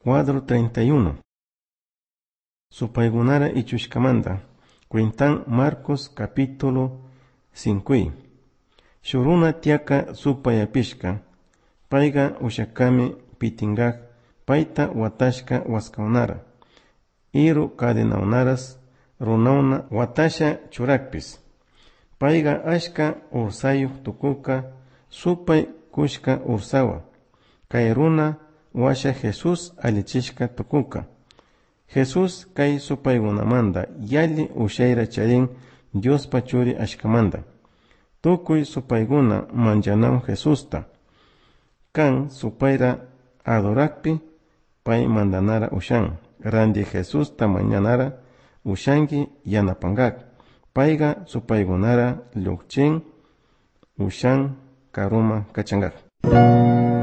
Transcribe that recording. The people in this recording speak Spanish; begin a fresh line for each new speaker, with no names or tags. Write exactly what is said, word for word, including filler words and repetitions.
Cuadro treinta y uno. Supaygunara ichushkamanta. Cuentan Marcos capítulo cinco. Shuruna tiaka supayapishka. Paiga ushakami pitingak. Paita watashka waskaunara. Iru kadenaunaras runauna watasha churakpis. Paiga ashka ursayuk tukuka supay kushka ursawa. Kay runa washa Jesus alichishka tukuka. Jesus kay supaygunamanda yali ushaira charin Dios pachuri ashkamanda. Tukuy supayguna manjanaw Jesusta. Kan supayra adorakpi pay mandanara ushan. Randi Jesusta mañanara ushangi yanapangak. Paiga supaygunara lukchin ushan karuma kachangak.